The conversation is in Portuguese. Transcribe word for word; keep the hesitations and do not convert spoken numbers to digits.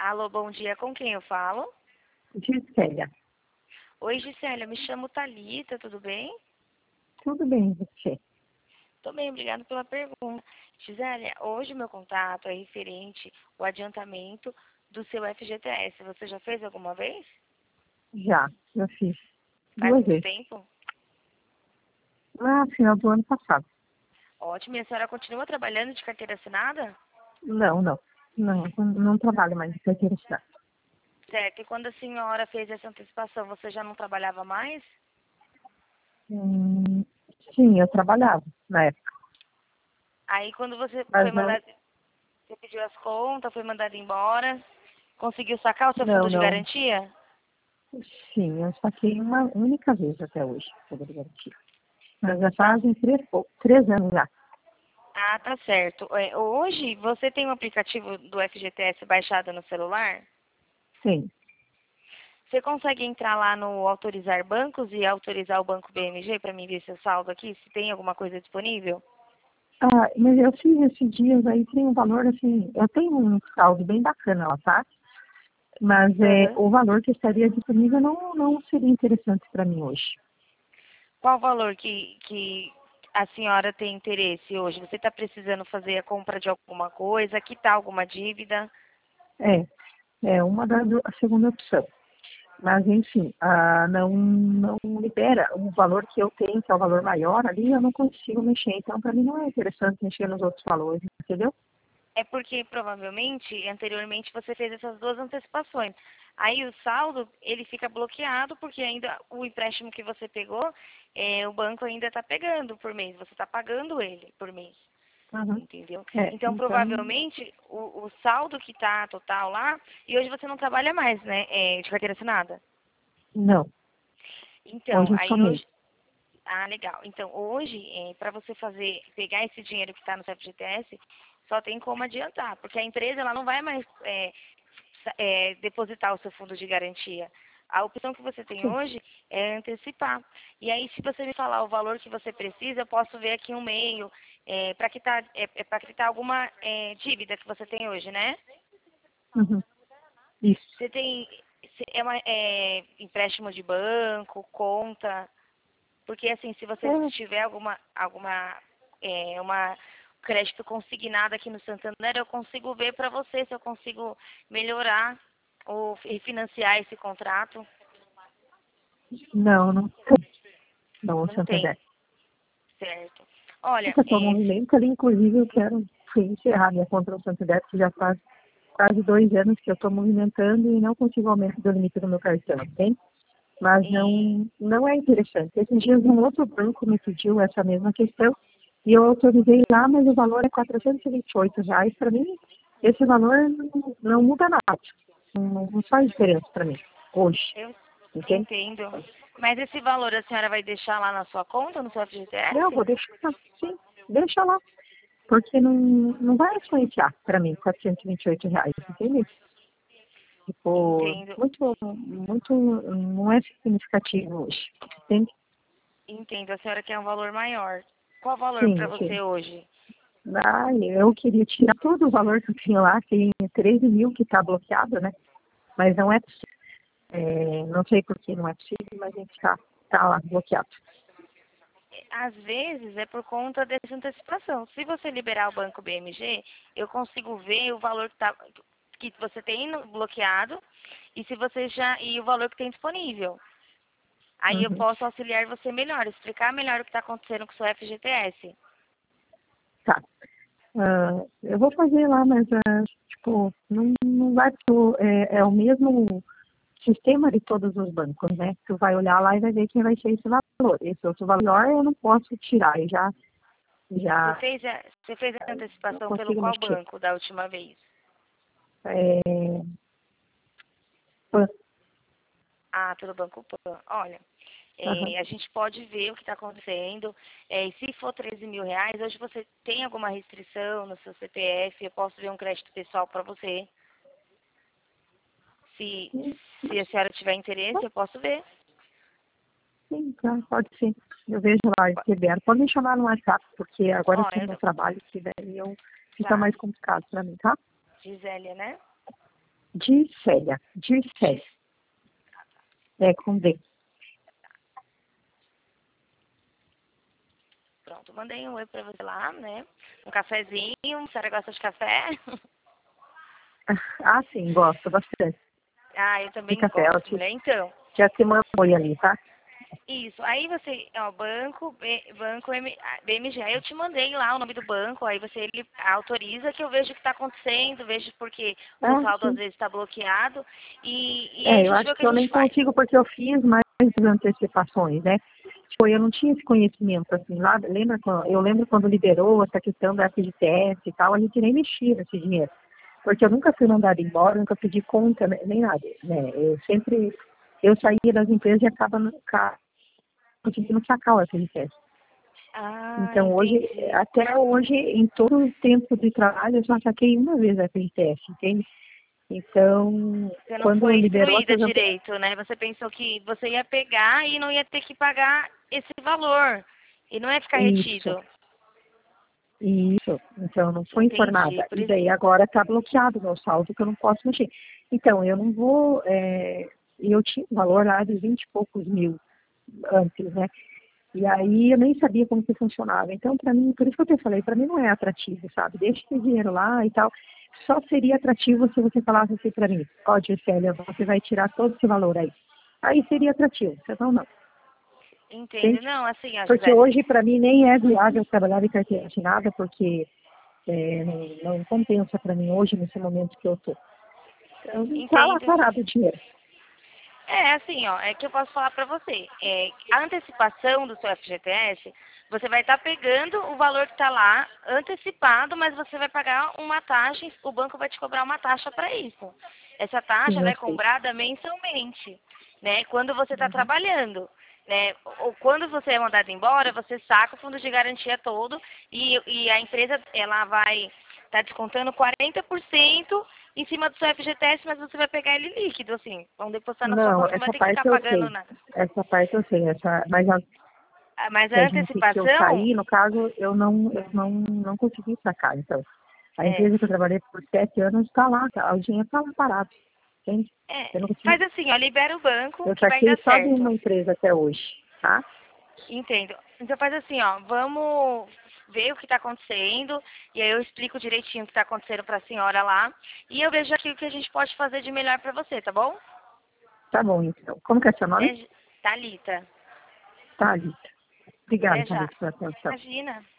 Alô, bom dia. Com quem eu falo? Gisélia, Oi, Gisélia. Me chamo Thalita, tudo bem? tudo bem você? Tô bem, obrigada pela pergunta. Gisélia, hoje o meu contato é referente ao adiantamento do seu F G T S. Você já fez alguma vez? Já, já fiz Faz duas muito vezes. tempo? Lá no final do ano passado. Ótimo. E a senhora continua trabalhando de carteira assinada? Não, não. Não, não trabalho mais de carteira assinada. Certo. E quando a senhora fez essa antecipação, você já não trabalhava mais? Hum, sim, eu trabalhava na época, Aí quando você foi mas não, mandado, você pediu as contas, foi mandado embora, conseguiu sacar o seu fundo não, de não. garantia? Sim, eu saquei uma única vez até hoje, sobre garantia. Mas já Tá. fazem três, pou- três anos já. Ah, tá certo. É, hoje, você tem um aplicativo do F G T S baixado no celular? Sim. Você consegue entrar lá no autorizar bancos e autorizar o banco B M G para mim ver seu saldo aqui, se tem alguma coisa disponível? Ah, mas eu fiz esses dias aí, tem um valor assim, eu tenho um saldo bem bacana lá, tá? Mas é, Uhum. o valor que estaria disponível não, não seria interessante para mim hoje. Qual o valor que, que a senhora tem interesse hoje? Você está precisando fazer a compra de alguma coisa, quitar alguma dívida? É, é uma da a segunda opção. Mas, enfim, ah, não, não libera o valor que eu tenho, que é o valor maior ali, eu não consigo mexer. Então, para mim, não é interessante mexer nos outros valores, entendeu? É porque provavelmente, anteriormente, você fez essas duas antecipações. Aí o saldo, ele fica bloqueado porque ainda o empréstimo que você pegou, é, o banco ainda está pegando por mês. Você está pagando ele por mês. Uhum. Entendeu? É, Então, então, provavelmente, o, o saldo que está total lá, e hoje você não trabalha mais, né, é, de carteira assinada. não. Então, Hoje eu aí somei. hoje, ah, legal. Então, hoje, é, para você fazer, pegar esse dinheiro que está no seu F G T S, só tem como adiantar, porque a empresa ela não vai mais é, sa- é, depositar o seu fundo de garantia. A opção que você tem Sim. hoje é antecipar. E aí, se você me falar o valor que você precisa, eu posso ver aqui um meio é, para quitar, é, é, para quitar alguma é, dívida que você tem hoje, né? Uhum. Isso. Você tem se- é uma, é, empréstimo de banco, conta, porque assim, se você É, tiver alguma, alguma é, uma crédito consignado aqui no Santander, eu consigo ver para você se eu consigo melhorar ou refinanciar esse contrato. não, não tem. Não, o Não tem, Santander. certo? Olha, Esse é o é, movimento ali, inclusive, eu quero encerrar minha conta no Santander, que já faz quase dois anos que eu estou movimentando e não consigo aumento do limite do meu cartão, entende? Mas e, não, não é interessante. Esses dias um outro banco me pediu essa mesma questão e eu autorizei lá, mas o valor é quatrocentos e vinte e oito reais. Para mim, esse valor não, não muda nada. Não, não faz diferença para mim, hoje, eu entende? entendo. Mas esse valor a senhora vai deixar lá na sua conta, no seu Não, F G T S? vou deixar, sim, deixa lá, porque não, não vai influenciar para mim quatrocentos e vinte e oito reais, entende? Tipo, Entendo, muito, muito, não é significativo hoje, entende? entendo. A senhora quer um valor maior. Qual o valor para Sim, sim. você hoje? Ah, eu queria tirar todo o valor que eu tenho lá, tem treze mil que está bloqueado, né? Mas não é possível. É, não sei por que não é possível, mas a gente está tá lá bloqueado. Às vezes é por conta dessa antecipação. Se você liberar o banco B M G, eu consigo ver o valor que, tá, que você tem no- bloqueado e se você já e o valor que tem disponível. Aí eu Uhum. posso auxiliar você melhor, explicar melhor o que está acontecendo com o seu F G T S. Tá. Ah, eu vou fazer lá, mas ah, tipo, não, não vai pro, é, é o mesmo sistema de todos os bancos, né? Tu vai olhar lá e vai ver quem vai ser esse valor. Esse outro valor eu não posso tirar, eu já, Você já fez a, você fez a não antecipação pelo consigo qual mexer. banco da última vez? É, pã, Ah, pelo Banco Pan. Olha, aham. é, a gente pode ver o que está acontecendo. É, e se for treze mil reais, hoje você tem alguma restrição no seu C P F, eu posso ver um crédito pessoal para você. Se, Sim, se a senhora tiver interesse, eu posso ver. sim, tá, pode ser. Eu vejo lá, libero. Pode me chamar no WhatsApp, porque agora eu Ó, estou eu no não- trabalho, que daí eu, fica tá, mais complicado para mim, tá? Gisélia, né? Dircélia. Dircélia. É, com D. Pronto, mandei um oi pra você lá, né? Um cafezinho, a senhora gosta de café? Ah, sim, gosto bastante Ah, eu de também café. Eu gosto, te, mulher. Então, já te mando um oi ali, tá? isso. Aí você, ó, banco, B, banco M, ah, B M G. Aí eu te mandei lá o nome do banco, aí você ele autoriza que eu vejo o que está acontecendo, vejo porque o seu Ah, saldo às sim. vezes está bloqueado. E, e aí a É, eu gente vê acho o que que a eu nem gente faz. consigo porque eu fiz mais antecipações, né? Tipo, eu não tinha esse conhecimento, assim, lá, lembra, quando- eu lembro quando liberou essa questão da F G T S e tal, a gente nem mexia nesse dinheiro. Porque eu nunca fui mandada embora, nunca pedi conta, né, nem nada, né? Eu sempre, eu saía das empresas e acaba no- ca- conseguindo sacar o F G T S. Ah, Então, hoje, entendi. até hoje, em todo o tempo de trabalho, eu só saquei uma vez a F G T S, entende? Então, Você não quando foi liberou instruída essas ante- direito, né? Você pensou que você ia pegar e não ia ter que pagar esse valor. E não ia ficar isso, retido. isso, então não foi Entendi. informada. Por E isso. daí agora está bloqueado o meu saldo, que eu não posso mexer. Então, eu não vou, é, eu tinha um valor lá de vinte e poucos mil antes, né? E aí eu nem sabia como que funcionava. Então, para mim, por isso que eu te falei, para mim não é atrativo, sabe? Deixa esse dinheiro lá e tal. Só seria atrativo se você falasse assim para mim, ó, Gisele, você vai tirar todo esse valor aí. Aí seria atrativo, senão não. Entendo. Entende? Não, assim, ó, Porque Gisele. hoje, para mim, nem é viável trabalhar de carteira assinada, porque é, não, não compensa para mim hoje, nesse momento que eu estou. Então, está lá Entendo. parado o dinheiro. É, assim, ó, é que eu posso falar pra você. É, a antecipação do seu F G T S, você vai estar pegando o valor que está lá antecipado, mas você vai pagar uma taxa, o banco vai te cobrar uma taxa para isso. Essa taxa Sim, ela eu é sei. cobrada mensalmente, né? Quando você está Uhum. trabalhando, né? Ou quando você é mandado embora, você saca o fundo de garantia todo e, e a empresa ela vai estar descontando quarenta por cento em cima do seu F G T S, mas você vai pegar ele líquido, assim. Vão depositar na sua Não, conta, não vai essa ter que ficar parte eu pagando sei. nada. Essa parte eu sei. Essa, mas a, Ah, mas que a a gente que eu antecipação, saí, no caso, eu não, eu não, não consegui sacar. Então, a é, empresa que eu trabalhei por sete anos está lá, tá, o dinheiro está lá parado. Entende? é, Eu não consegui. faz assim, ó, libera o banco Eu que vai dar saquei só de certo. uma empresa até hoje, tá? Entendo. Então faz assim, ó, vamos ver o que está acontecendo, e aí eu explico direitinho o que está acontecendo para a senhora lá, e eu vejo aqui o que a gente pode fazer de melhor para você, tá bom? Tá bom, então. Como que é seu nome? É, Thalita. Thalita. Obrigada, Até já. Thalita, pela atenção. Imagina.